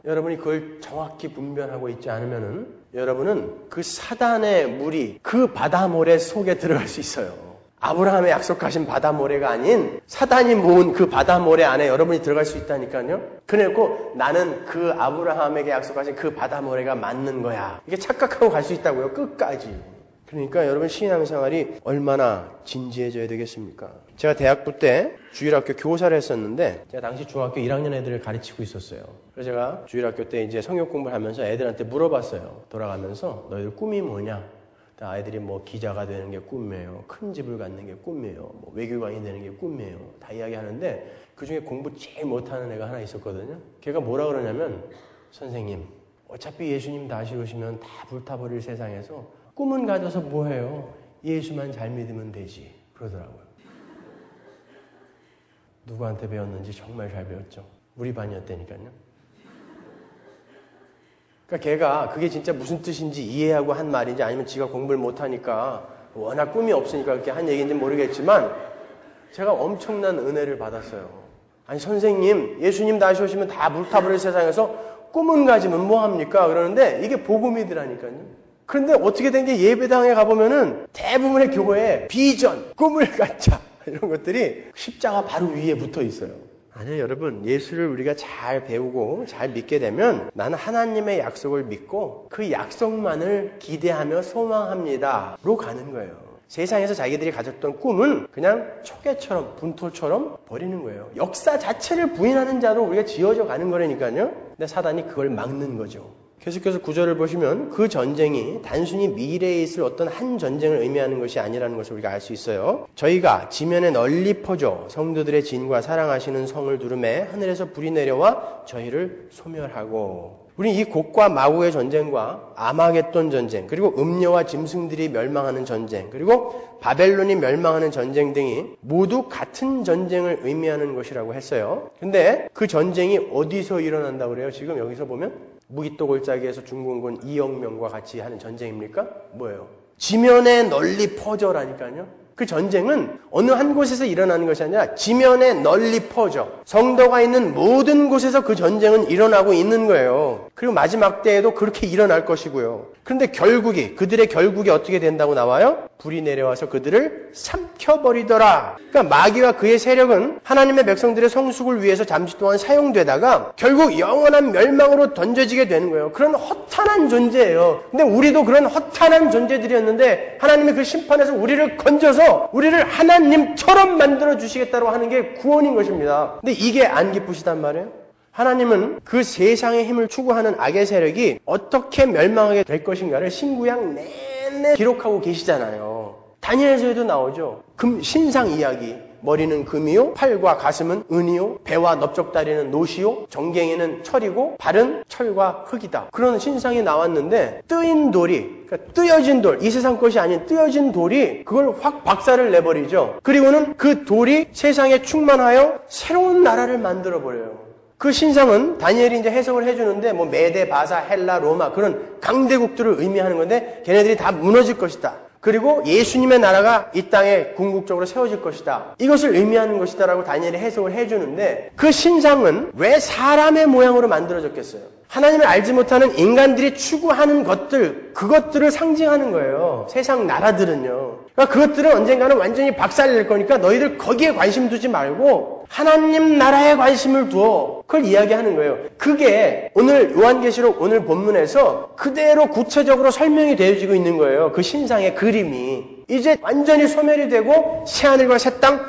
여러분이 그걸 정확히 분별하고 있지 않으면은 여러분은 그 사단의 무리, 그 바다 모래 속에 들어갈 수 있어요. 아브라함의 약속하신 바다 모래가 아닌 사단이 모은 그 바다 모래 안에 여러분이 들어갈 수 있다니까요. 그래놓고 나는 그 아브라함에게 약속하신 그 바다 모래가 맞는 거야. 이게 착각하고 갈 수 있다고요. 끝까지. 그러니까 여러분 신앙생활이 얼마나 진지해져야 되겠습니까? 제가 대학부 때 주일학교 교사를 했었는데 제가 당시 중학교 일 학년 애들을 가르치고 있었어요. 그래서 제가 주일학교 때 이제 성역 공부를 하면서 애들한테 물어봤어요. 돌아가면서 너희들 꿈이 뭐냐? 아이들이 뭐 기자가 되는 게 꿈이에요. 큰 집을 갖는 게 꿈이에요. 뭐 외교관이 되는 게 꿈이에요. 다 이야기하는데 그중에 공부 제일 못하는 애가 하나 있었거든요. 걔가 뭐라 그러냐면 선생님 어차피 예수님 다시 오시면 다 불타버릴 세상에서 꿈은 가져서 뭐해요? 예수만 잘 믿으면 되지. 그러더라고요. 누구한테 배웠는지 정말 잘 배웠죠. 우리 반이었다니까요. 그러니까 걔가 그게 진짜 무슨 뜻인지 이해하고 한 말인지 아니면 지가 공부를 못하니까 워낙 꿈이 없으니까 그렇게 한 얘기인지 모르겠지만 제가 엄청난 은혜를 받았어요. 아니 선생님 예수님 다시 오시면 다 불타버릴 세상에서 꿈은 가지면 뭐합니까? 그러는데 이게 복음이더라니까요. 그런데 어떻게 된 게 예배당에 가보면은 대부분의 교회에 비전, 꿈을 갖자 이런 것들이 십자가 바로 위에 붙어 있어요. 아니요, 여러분, 예수를 우리가 잘 배우고 잘 믿게 되면 나는 하나님의 약속을 믿고 그 약속만을 기대하며 소망합니다로 가는 거예요. 세상에서 자기들이 가졌던 꿈은 그냥 초계처럼, 분토처럼 버리는 거예요. 역사 자체를 부인하는 자로 우리가 지어져 가는 거라니까요. 근데 사단이 그걸 막는 거죠. 계속해서 구절을 보시면 그 전쟁이 단순히 미래에 있을 어떤 한 전쟁을 의미하는 것이 아니라는 것을 우리가 알 수 있어요. 저희가 지면에 널리 퍼져 성도들의 진과 사랑하시는 성을 두름에 하늘에서 불이 내려와 저희를 소멸하고 우리 이 곡과 마구의 전쟁과 아마겟돈 전쟁 그리고 음녀와 짐승들이 멸망하는 전쟁 그리고 바벨론이 멸망하는 전쟁 등이 모두 같은 전쟁을 의미하는 것이라고 했어요. 근데 그 전쟁이 어디서 일어난다고 그래요? 지금 여기서 보면 무기또 골짜기에서 중공군 이억 명과 같이 하는 전쟁입니까? 뭐예요? 지면에 널리 퍼져라니까요. 그 전쟁은 어느 한 곳에서 일어나는 것이 아니라 지면에 널리 퍼져 성도가 있는 모든 곳에서 그 전쟁은 일어나고 있는 거예요. 그리고 마지막 때에도 그렇게 일어날 것이고요. 그런데 결국이 그들의 결국이 어떻게 된다고 나와요? 불이 내려와서 그들을 삼켜버리더라. 그러니까 마귀와 그의 세력은 하나님의 백성들의 성숙을 위해서 잠시 동안 사용되다가 결국 영원한 멸망으로 던져지게 되는 거예요. 그런 허탄한 존재예요. 근데 우리도 그런 허탄한 존재들이었는데 하나님이 그 심판에서 우리를 건져서 우리를 하나님처럼 만들어 주시겠다고 하는 게 구원인 것입니다. 근데 이게 안 기쁘시단 말이에요. 하나님은 그 세상의 힘을 추구하는 악의 세력이 어떻게 멸망하게 될 것인가를 신구약 내내 기록하고 계시잖아요. 다니엘서에도 나오죠. 금, 신상 이야기. 머리는 금이요, 팔과 가슴은 은이요, 배와 넓적다리는 노시요, 정갱이는 철이고 발은 철과 흙이다. 그런 신상이 나왔는데 뜨인 돌이, 그러니까 뜨여진 돌, 이 세상 것이 아닌 뜨여진 돌이 그걸 확 박살을 내버리죠. 그리고는 그 돌이 세상에 충만하여 새로운 나라를 만들어버려요. 그 신상은 다니엘이 이제 해석을 해주는데 뭐 메데, 바사, 헬라, 로마 그런 강대국들을 의미하는 건데 걔네들이 다 무너질 것이다. 그리고 예수님의 나라가 이 땅에 궁극적으로 세워질 것이다. 이것을 의미하는 것이다 라고 다니엘이 해석을 해주는데 그 신상은 왜 사람의 모양으로 만들어졌겠어요? 하나님을 알지 못하는 인간들이 추구하는 것들, 그것들을 상징하는 거예요. 세상 나라들은요. 그러니까 그것들은 언젠가는 완전히 박살낼 거니까 너희들 거기에 관심 두지 말고 하나님 나라에 관심을 두어. 그걸 이야기하는 거예요. 그게 오늘 요한계시록 오늘 본문에서 그대로 구체적으로 설명이 되어지고 있는 거예요. 그 신상의 그림이. 이제 완전히 소멸이 되고 새하늘과 새 땅,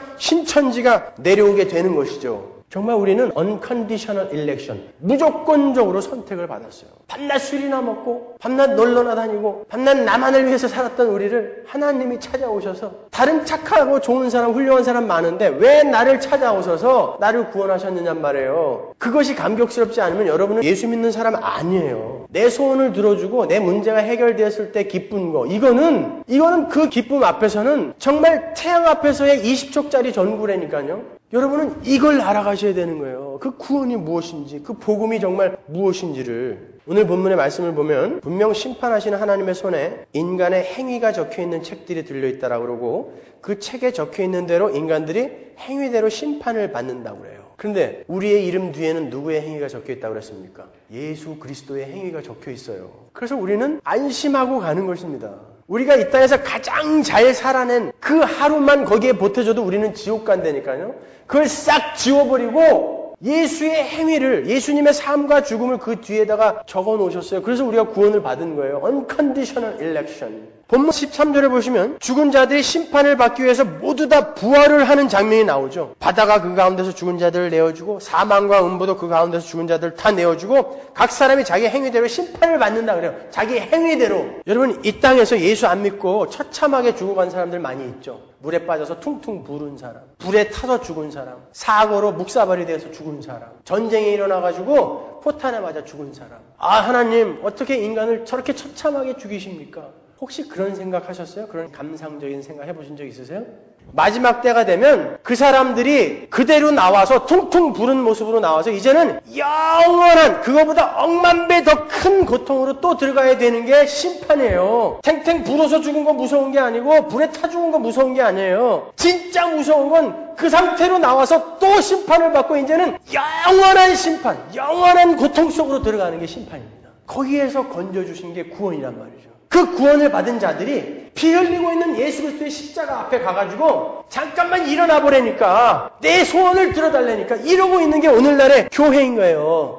신천지가 내려오게 되는 것이죠. 정말 우리는 unconditional election, 무조건적으로 선택을 받았어요. 밤낮 술이나 먹고 밤낮 놀러나 다니고 밤낮 나만을 위해서 살았던 우리를 하나님이 찾아오셔서 다른 착하고 좋은 사람, 훌륭한 사람 많은데 왜 나를 찾아오셔서 나를 구원하셨느냔 말이에요. 그것이 감격스럽지 않으면 여러분은 예수 믿는 사람 아니에요. 내 소원을 들어주고 내 문제가 해결되었을 때 기쁜 거, 이거는 이거는 그 기쁨 앞에서는 정말 태양 앞에서의 이십 촉짜리 전구라니까요. 여러분은 이걸 알아가셔야 되는 거예요. 그 구원이 무엇인지, 그 복음이 정말 무엇인지를. 오늘 본문의 말씀을 보면 분명 심판하시는 하나님의 손에 인간의 행위가 적혀있는 책들이 들려있다라고 그러고 그 책에 적혀있는 대로 인간들이 행위대로 심판을 받는다고 그래요. 그런데 우리의 이름 뒤에는 누구의 행위가 적혀 있다고 그랬습니까? 예수 그리스도의 행위가 적혀 있어요. 그래서 우리는 안심하고 가는 것입니다. 우리가 이 땅에서 가장 잘 살아낸 그 하루만 거기에 보태줘도 우리는 지옥 간다니까요. 그걸 싹 지워버리고 예수의 행위를, 예수님의 삶과 죽음을 그 뒤에다가 적어 놓으셨어요. 그래서 우리가 구원을 받은 거예요. Unconditional election. 본문 십삼 절에 보시면 죽은 자들이 심판을 받기 위해서 모두 다 부활을 하는 장면이 나오죠. 바다가 그 가운데서 죽은 자들을 내어주고 사망과 음부도 그 가운데서 죽은 자들을 다 내어주고 각 사람이 자기 행위대로 심판을 받는다 그래요. 자기 행위대로. 여러분 이 땅에서 예수 안 믿고 처참하게 죽어간 사람들 많이 있죠. 물에 빠져서 퉁퉁 부른 사람, 불에 타서 죽은 사람, 사고로 묵사발이 돼서 죽은 사람, 전쟁이 일어나가지고 포탄에 맞아 죽은 사람. 아 하나님 어떻게 인간을 저렇게 처참하게 죽이십니까? 혹시 그런 생각하셨어요? 그런 감상적인 생각 해보신 적 있으세요? 마지막 때가 되면 그 사람들이 그대로 나와서 퉁퉁 부른 모습으로 나와서 이제는 영원한 그거보다 억만 배 더 큰 고통으로 또 들어가야 되는 게 심판이에요. 탱탱 불어서 죽은 거 무서운 게 아니고 불에 타 죽은 거 무서운 게 아니에요. 진짜 무서운 건 그 상태로 나와서 또 심판을 받고 이제는 영원한 심판, 영원한 고통 속으로 들어가는 게 심판입니다. 거기에서 건져주신 게 구원이란 말이죠. 그 구원을 받은 자들이 피 흘리고 있는 예수 그리스도의 십자가 앞에 가가지고 잠깐만 일어나 보라니까 내 소원을 들어달라니까 이러고 있는 게 오늘날의 교회인 거예요.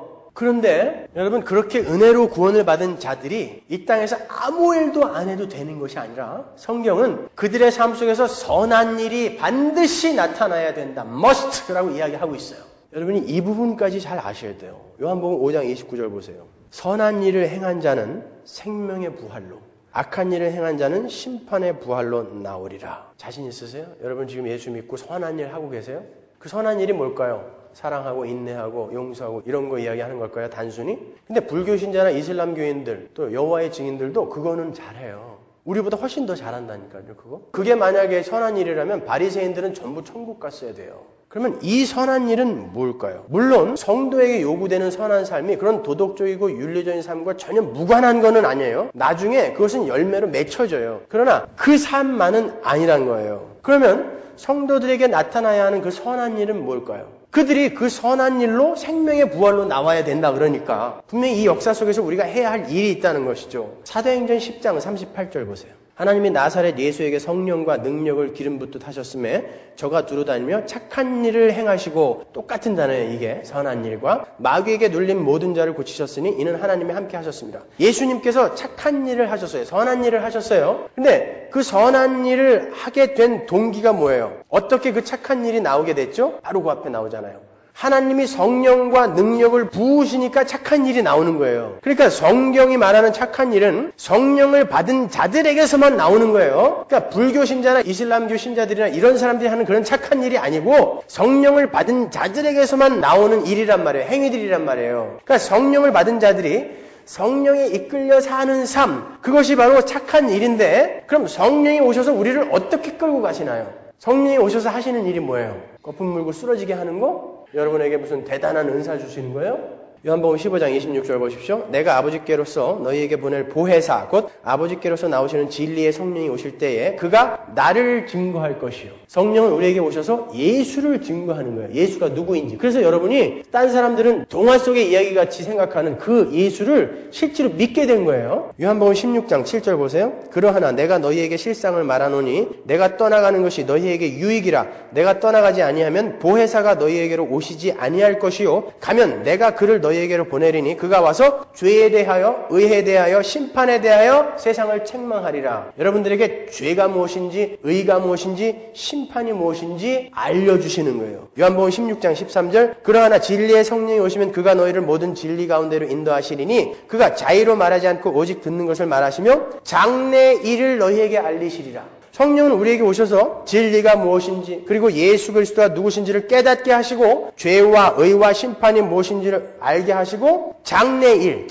그런데 여러분 그렇게 은혜로 구원을 받은 자들이 이 땅에서 아무 일도 안 해도 되는 것이 아니라 성경은 그들의 삶 속에서 선한 일이 반드시 나타나야 된다. must라고 이야기하고 있어요. 여러분이 이 부분까지 잘 아셔야 돼요. 요한복음 오 장 이십구 절 보세요. 선한 일을 행한 자는 생명의 부활로, 악한 일을 행한 자는 심판의 부활로 나오리라. 자신 있으세요? 여러분 지금 예수 믿고 선한 일 하고 계세요? 그 선한 일이 뭘까요? 사랑하고 인내하고 용서하고 이런 거 이야기하는 걸까요? 단순히? 근데 불교 신자나 이슬람교인들 또 여호와의 증인들도 그거는 잘해요. 우리보다 훨씬 더 잘한다니까요. 그거. 그게 만약에 선한 일이라면 바리새인들은 전부 천국 갔어야 돼요. 그러면 이 선한 일은 뭘까요? 물론 성도에게 요구되는 선한 삶이 그런 도덕적이고 윤리적인 삶과 전혀 무관한 건 아니에요. 나중에 그것은 열매로 맺혀져요. 그러나 그 삶만은 아니란 거예요. 그러면 성도들에게 나타나야 하는 그 선한 일은 뭘까요? 그들이 그 선한 일로 생명의 부활로 나와야 된다 그러니까 분명히 이 역사 속에서 우리가 해야 할 일이 있다는 것이죠. 사도행전 십 장 삼십팔 절 보세요. 하나님이 나사렛 예수에게 성령과 능력을 기름 붓듯 하셨음에 저가 두루다니며 착한 일을 행하시고 똑같은 단어예요. 이게 선한 일과 마귀에게 눌린 모든 자를 고치셨으니 이는 하나님이 함께 하셨습니다. 예수님께서 착한 일을 하셨어요. 선한 일을 하셨어요. 근데 그 선한 일을 하게 된 동기가 뭐예요? 어떻게 그 착한 일이 나오게 됐죠? 바로 그 앞에 나오잖아요. 하나님이 성령과 능력을 부으시니까 착한 일이 나오는 거예요. 그러니까 성경이 말하는 착한 일은 성령을 받은 자들에게서만 나오는 거예요. 그러니까 불교 신자나 이슬람교 신자들이나 이런 사람들이 하는 그런 착한 일이 아니고 성령을 받은 자들에게서만 나오는 일이란 말이에요. 행위들이란 말이에요. 그러니까 성령을 받은 자들이 성령에 이끌려 사는 삶, 그것이 바로 착한 일인데 그럼 성령이 오셔서 우리를 어떻게 끌고 가시나요? 성령이 오셔서 하시는 일이 뭐예요? 거품 물고 쓰러지게 하는 거? 여러분에게 무슨 대단한 은사 주시는 거예요? 요한복음 십오 장 이십육 절 보십시오. 내가 아버지께로서 너희에게 보낼 보혜사 곧 아버지께로서 나오시는 진리의 성령이 오실 때에 그가 나를 증거할 것이요. 성령은 우리에게 오셔서 예수를 증거하는 거예요. 예수가 누구인지. 그래서 여러분이 딴 사람들은 동화 속의 이야기같이 생각하는 그 예수를 실제로 믿게 된 거예요. 요한복음 십육 장 칠 절 보세요. 그러하나 내가 너희에게 실상을 말하노니 내가 떠나가는 것이 너희에게 유익이라. 내가 떠나가지 아니하면 보혜사가 너희에게로 오시지 아니할 것이요. 가면 내가 그를 너희 너희에게로 보내리니 그가 와서 죄에 대하여 의에 대하여 심판에 대하여 세상을 책망하리라. 여러분들에게 죄가 무엇인지 의가 무엇인지 심판이 무엇인지 알려주시는 거예요. 요한복음 십육 장 십삼 절 그러하나 진리의 성령이 오시면 그가 너희를 모든 진리 가운데로 인도하시리니 그가 자의로 말하지 않고 오직 듣는 것을 말하시며 장래 일을 너희에게 알리시리라. 성령은 우리에게 오셔서 진리가 무엇인지 그리고 예수 그리스도가 누구신지를 깨닫게 하시고 죄와 의와 심판이 무엇인지를 알게 하시고 장래일, 즉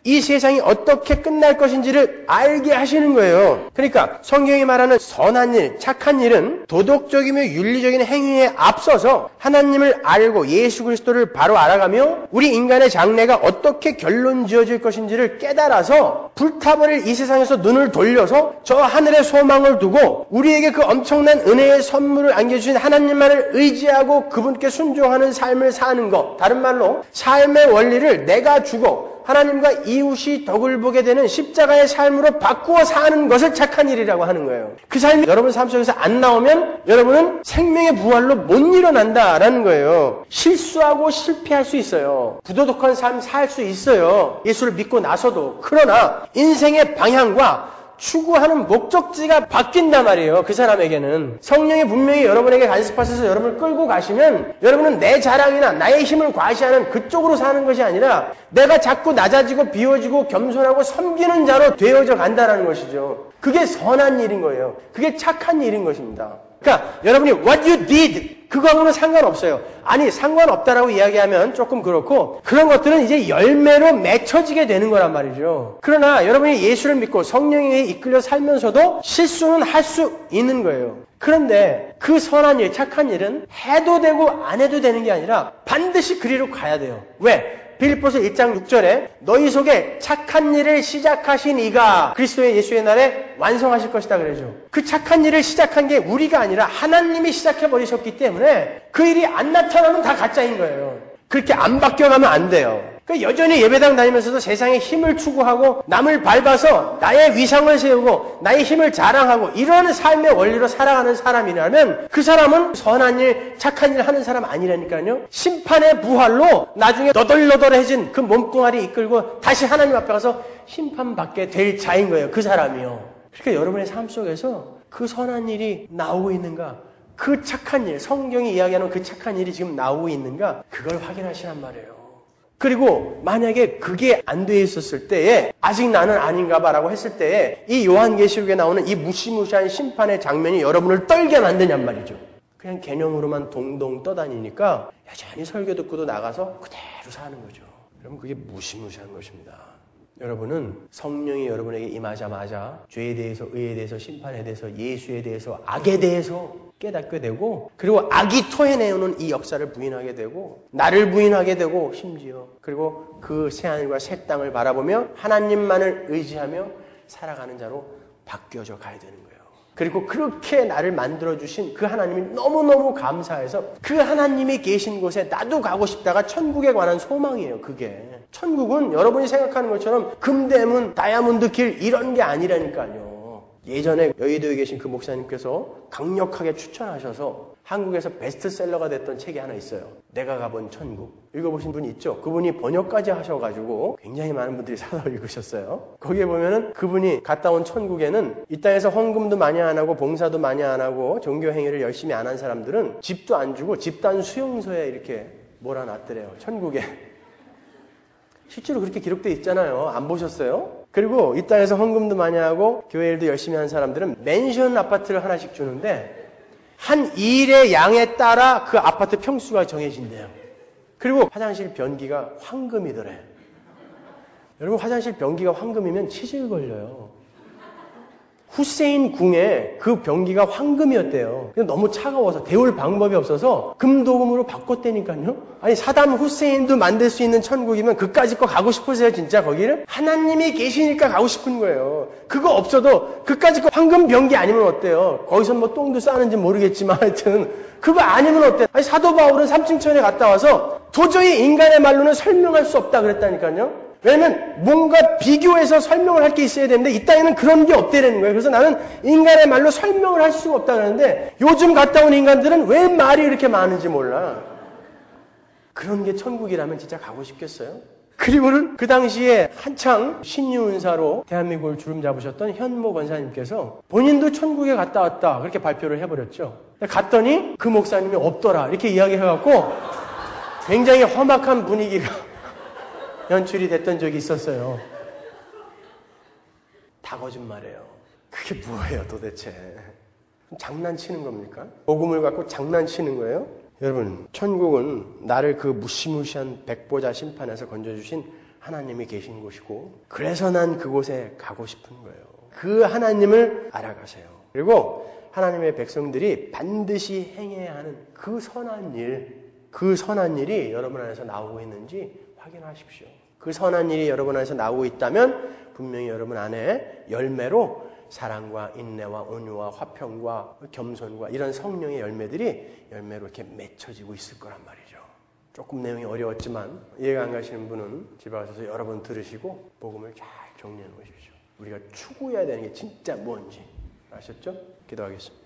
이 세상이 어떻게 끝날 것인지를 알게 하시는 거예요. 그러니까 성경이 말하는 선한 일, 착한 일은 도덕적이며 윤리적인 행위에 앞서서 하나님을 알고 예수 그리스도를 바로 알아가며 우리 인간의 장래가 어떻게 결론 지어질 것인지를 깨달아서 불타버릴 이 세상에서 눈을 돌려서 저 하늘의 소망을 두고 우리에게 그 엄청난 은혜의 선물을 안겨주신 하나님만을 의지하고 그분께 순종하는 삶을 사는 것. 다른 말로 삶의 원리를 내가 주고 하나님과 이웃이 덕을 보게 되는 십자가의 삶으로 바꾸어 사는 것을 착한 일이라고 하는 거예요. 그 삶이 여러분 삶 속에서 안 나오면 여러분은 생명의 부활로 못 일어난다라는 거예요. 실수하고 실패할 수 있어요. 부도덕한 삶 살 수 있어요. 예수를 믿고 나서도. 그러나 인생의 방향과 추구하는 목적지가 바뀐단 말이에요. 그 사람에게는. 성령이 분명히 여러분에게 간섭하셔서 여러분을 끌고 가시면 여러분은 내 자랑이나 나의 힘을 과시하는 그쪽으로 사는 것이 아니라 내가 자꾸 낮아지고 비워지고 겸손하고 섬기는 자로 되어져 간다는 것이죠. 그게 선한 일인 거예요. 그게 착한 일인 것입니다. 그러니까 여러분이 what you did 그거하고는 상관없어요. 아니 상관없다라고 이야기하면 조금 그렇고 그런 것들은 이제 열매로 맺혀지게 되는 거란 말이죠. 그러나 여러분이 예수를 믿고 성령에 이끌려 살면서도 실수는 할 수 있는 거예요. 그런데 그 선한 일, 착한 일은 해도 되고 안 해도 되는 게 아니라 반드시 그리로 가야 돼요. 왜? 빌립보서 일 장 육 절에 너희 속에 착한 일을 시작하신 이가 그리스도의 예수의 날에 완성하실 것이다 그러죠. 그 착한 일을 시작한 게 우리가 아니라 하나님이 시작해버리셨기 때문에 그 일이 안 나타나면 다 가짜인 거예요. 그렇게 안 바뀌어가면 안 돼요. 그러니까 여전히 예배당 다니면서도 세상의 힘을 추구하고 남을 밟아서 나의 위상을 세우고 나의 힘을 자랑하고 이런 삶의 원리로 살아가는 사람이라면 그 사람은 선한 일, 착한 일 하는 사람 아니라니까요. 심판의 부활로 나중에 너덜너덜해진 그 몸뚱아리 이끌고 다시 하나님 앞에 가서 심판받게 될 자인 거예요. 그 사람이요. 그러니까 여러분의 삶 속에서 그 선한 일이 나오고 있는가? 그 착한 일, 성경이 이야기하는 그 착한 일이 지금 나오고 있는가? 그걸 확인하시란 말이에요. 그리고 만약에 그게 안 돼 있었을 때에 아직 나는 아닌가 봐라고 했을 때에 이 요한계시록에 나오는 이 무시무시한 심판의 장면이 여러분을 떨게 만드냔 말이죠. 그냥 개념으로만 동동 떠다니니까 여전히 설교 듣고도 나가서 그대로 사는 거죠. 여러분 그게 무시무시한 것입니다. 여러분은 성령이 여러분에게 임하자마자 죄에 대해서, 의에 대해서, 심판에 대해서, 예수에 대해서, 악에 대해서 깨닫게 되고 그리고 악이 토해내오는 이 역사를 부인하게 되고 나를 부인하게 되고 심지어 그리고 그 새하늘과 새 땅을 바라보며 하나님만을 의지하며 살아가는 자로 바뀌어져 가야 되는 거예요. 그리고 그렇게 나를 만들어주신 그 하나님이 너무너무 감사해서 그 하나님이 계신 곳에 나도 가고 싶다가 천국에 관한 소망이에요. 그게. 천국은 여러분이 생각하는 것처럼 금대문, 다이아몬드 길 이런 게 아니라니까요. 예전에 여의도에 계신 그 목사님께서 강력하게 추천하셔서 한국에서 베스트셀러가 됐던 책이 하나 있어요. 내가 가본 천국. 읽어보신 분이 있죠? 그분이 번역까지 하셔가지고 굉장히 많은 분들이 사서 읽으셨어요. 거기에 보면은 그분이 갔다 온 천국에는 이 땅에서 헌금도 많이 안 하고 봉사도 많이 안 하고 종교 행위를 열심히 안 한 사람들은 집도 안 주고 집단 수용소에 이렇게 몰아놨더래요. 천국에. 실제로 그렇게 기록되어 있잖아요. 안 보셨어요? 그리고 이 땅에서 헌금도 많이 하고 교회 일도 열심히 하는 사람들은 맨션 아파트를 하나씩 주는데 한 일의 양에 따라 그 아파트 평수가 정해진대요. 그리고 화장실 변기가 황금이더래. 여러분 화장실 변기가 황금이면 치질 걸려요. 후세인 궁에 그 변기가 황금이었대요. 너무 차가워서 데울 방법이 없어서 금도금으로 바꿨다니까요. 아니 사담 후세인도 만들 수 있는 천국이면 그까짓 거 가고 싶으세요 진짜 거기를? 하나님이 계시니까 가고 싶은 거예요. 그거 없어도 그까짓 거 황금 변기 아니면 어때요? 거기서 뭐 똥도 싸는지 모르겠지만 하여튼 그거 아니면 어때요? 아니 사도 바울은 삼층천에 갔다 와서 도저히 인간의 말로는 설명할 수 없다 그랬다니까요. 왜냐면 뭔가 비교해서 설명을 할 게 있어야 되는데 이 땅에는 그런 게 없다는 거예요. 그래서 나는 인간의 말로 설명을 할 수가 없다 그러는데 요즘 갔다 온 인간들은 왜 말이 이렇게 많은지 몰라. 그런 게 천국이라면 진짜 가고 싶겠어요? 그리고는 그 당시에 한창 신유은사로 대한민국을 주름 잡으셨던 현모 권사님께서 본인도 천국에 갔다 왔다 그렇게 발표를 해버렸죠. 갔더니 그 목사님이 없더라 이렇게 이야기해갖고 굉장히 험악한 분위기가 연출이 됐던 적이 있었어요. 다 거짓말이에요. 그게 뭐예요 도대체? 장난치는 겁니까? 복음을 갖고 장난치는 거예요? 여러분 천국은 나를 그 무시무시한 백보자 심판에서 건져주신 하나님이 계신 곳이고 그래서 난 그곳에 가고 싶은 거예요. 그 하나님을 알아가세요. 그리고 하나님의 백성들이 반드시 행해야 하는 그 선한 일, 그 선한 일이 여러분 안에서 나오고 있는지 확인하십시오. 그 선한 일이 여러분 안에서 나오고 있다면 분명히 여러분 안에 열매로 사랑과 인내와 온유와 화평과 겸손과 이런 성령의 열매들이 열매로 이렇게 맺혀지고 있을 거란 말이죠. 조금 내용이 어려웠지만 이해가 안 가시는 분은 집에 가셔서 여러 번 들으시고 복음을 잘 정리해 놓으십시오. 우리가 추구해야 되는 게 진짜 뭔지 아셨죠? 기도하겠습니다.